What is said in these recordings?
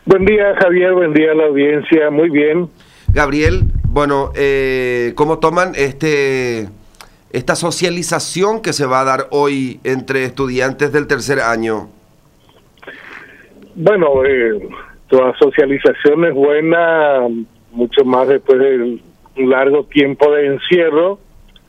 Buen día, Javier, buen día a la audiencia, muy bien. Gabriel, bueno, ¿cómo toman esta socialización que se va a dar hoy entre estudiantes del tercer año? Bueno, toda socialización es buena, mucho más después de un largo tiempo de encierro.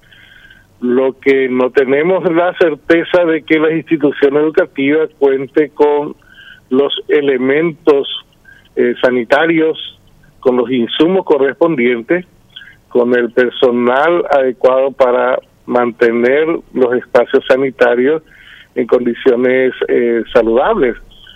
Lo que no tenemos es la certeza de que las instituciones educativas cuenten con los elementos sanitarios, con los insumos correspondientes, con el personal adecuado para mantener los espacios sanitarios en condiciones saludables.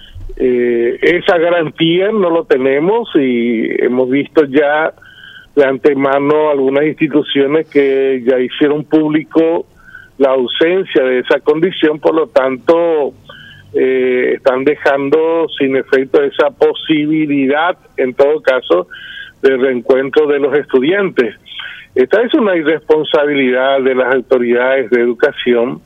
Esa garantía no lo tenemos y hemos visto ya de antemano algunas instituciones que ya hicieron público la ausencia de esa condición, por lo tanto están dejando sin efecto esa posibilidad, en todo caso, de reencuentro de los estudiantes. Esta es una irresponsabilidad de las autoridades de educación,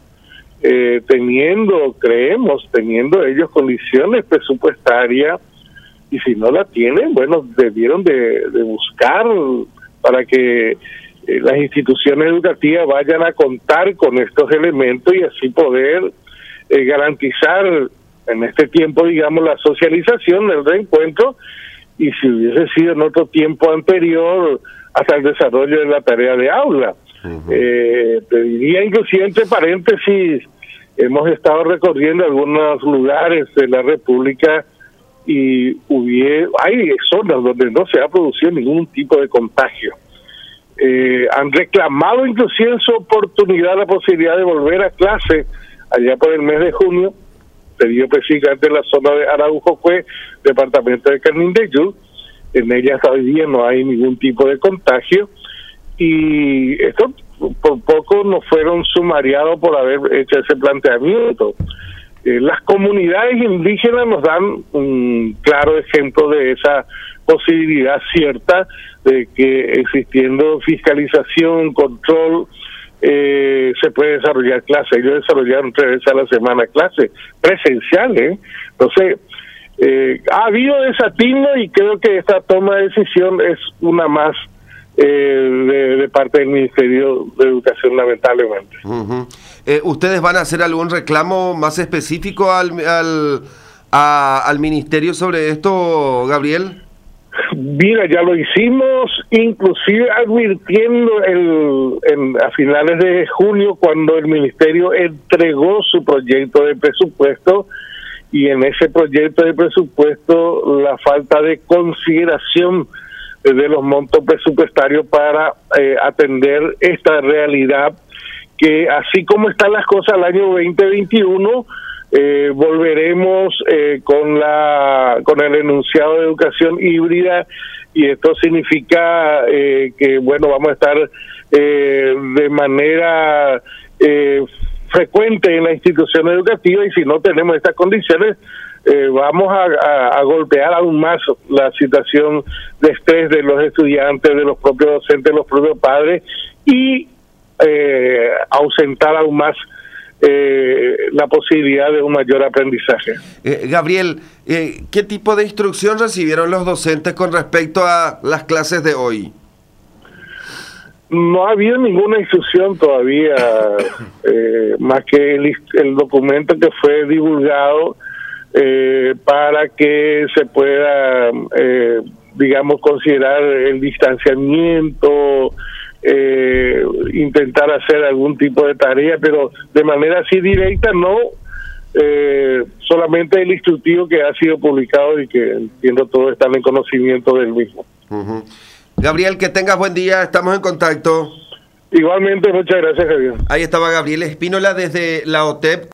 teniendo ellos condiciones presupuestarias, y si no la tienen, bueno, debieron de buscar para que las instituciones educativas vayan a contar con estos elementos y así poder garantizar en este tiempo, digamos, la socialización, el reencuentro, y si hubiese sido en otro tiempo anterior, hasta el desarrollo de la tarea de aula. Te diría, inclusive, entre paréntesis, hemos estado recorriendo algunos lugares de la República y hay zonas donde no se ha producido ningún tipo de contagio. Han reclamado inclusive en su oportunidad la posibilidad de volver a clase allá por el mes de junio, pedido específicamente en la zona de Araujo-Cue, departamento de Canindeyú. En ella hasta hoy día no hay ningún tipo de contagio, y esto por poco no fueron sumariados por haber hecho ese planteamiento. Las comunidades indígenas nos dan un claro ejemplo de esa posibilidad cierta de que, existiendo fiscalización, control, se puede desarrollar clases. Ellos desarrollaron 3 veces a la semana clases presenciales. Entonces, ha habido desatino, y creo que esta toma de decisión es una más de parte del Ministerio de Educación, lamentablemente. ¿Ustedes van a hacer algún reclamo más específico al Ministerio sobre esto, Gabriel? Mira, ya lo hicimos, inclusive advirtiendo a finales de junio, cuando el Ministerio entregó su proyecto de presupuesto, y en ese proyecto de presupuesto la falta de consideración de los montos presupuestarios para atender esta realidad, que así como están las cosas al año 2021, volveremos con el enunciado de educación híbrida, y esto significa que, bueno, vamos a estar de manera frecuente en la institución educativa, y si no tenemos estas condiciones, vamos a golpear aún más la situación de estrés de los estudiantes, de los propios docentes, de los propios padres, y ausentar aún más la posibilidad de un mayor aprendizaje. Gabriel, ¿qué tipo de instrucción recibieron los docentes con respecto a las clases de hoy? No ha habido ninguna instrucción todavía, más que el documento que fue divulgado para que se pueda, digamos, considerar el distanciamiento, intentar hacer algún tipo de tarea, pero de manera así directa no, solamente el instructivo que ha sido publicado y que entiendo todos están en conocimiento del mismo. Gabriel, que tengas buen día, estamos en contacto. Igualmente, muchas gracias, Javier. Ahí estaba Gabriel Espínola desde la OTEP.